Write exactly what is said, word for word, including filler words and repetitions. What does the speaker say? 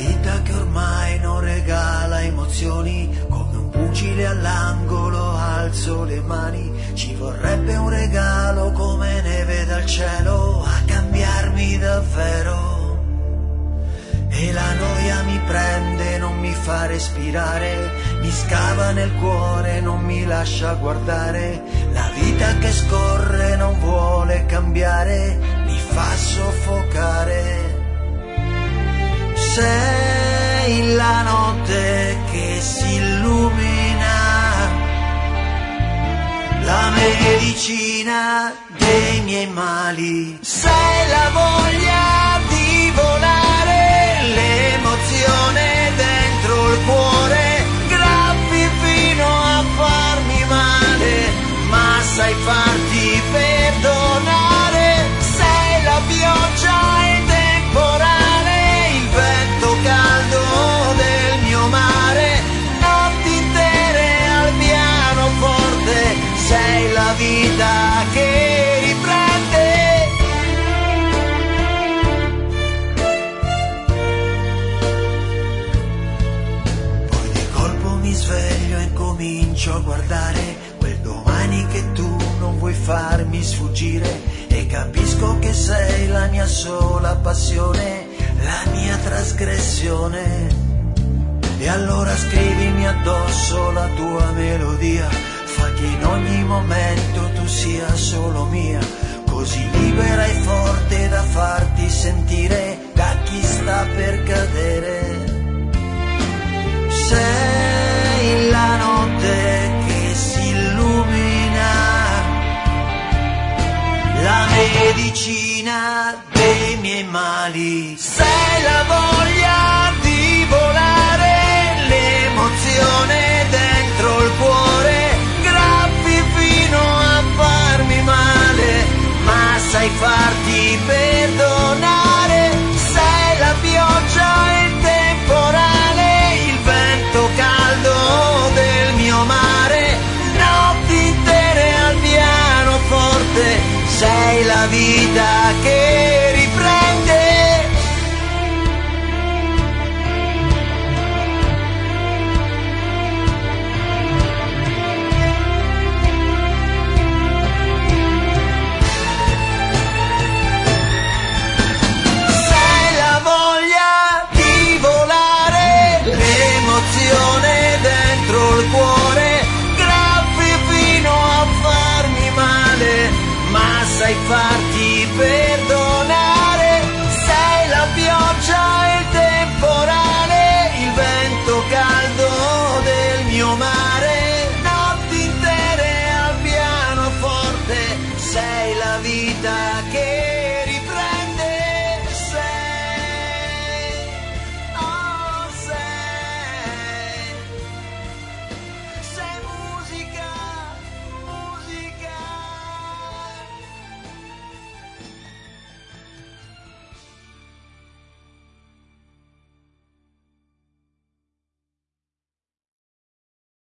vita che ormai non regala emozioni, come un pugile all'angolo alzo le mani. Ci vorrebbe un regalo come neve dal cielo a cambiarmi davvero. E la noia mi prende, non mi fa respirare, mi scava nel cuore, non mi lascia guardare. La vita che scorre non vuole cambiare, mi fa soffocare. Sei la notte che si illumina, la medicina dei miei mali. Sei la voglia di volare, l'emozione dentro il cuore, graffi fino a farmi male, ma sai farti perdonare. Sei la pioggia e il temporale, il vento caldo del mio mare, notti intere al pianoforte. Sei la vita che riprende. Poi di colpo mi sveglio e comincio a guardare quel domani che tu non vuoi farmi sfuggire, e capisco che sei la mia sola passione, la mia trasgressione. E allora scrivimi addosso la tua melodia, fa che in ogni momento tu sia solo mia, così libera e forte da farti sentire da chi sta per cadere. Sei la notte che si illumina, la medicina dei miei mali. Sei la voglia di volare, l'emozione dentro il cuore, graffi fino a farmi male, ma sai farti perdonare. Sei la pioggia e il temporale, il vento caldo del mio mare, notti intere al pianoforte. Sei la vita che riprende. Sei la voglia di volare, l'emozione dentro il cuore, graffi fino a farmi male, ma sai farti perdonare. Sei la pioggia e il temporale, il vento caldo del mio mare, notti intere al pianoforte. Sei la vita che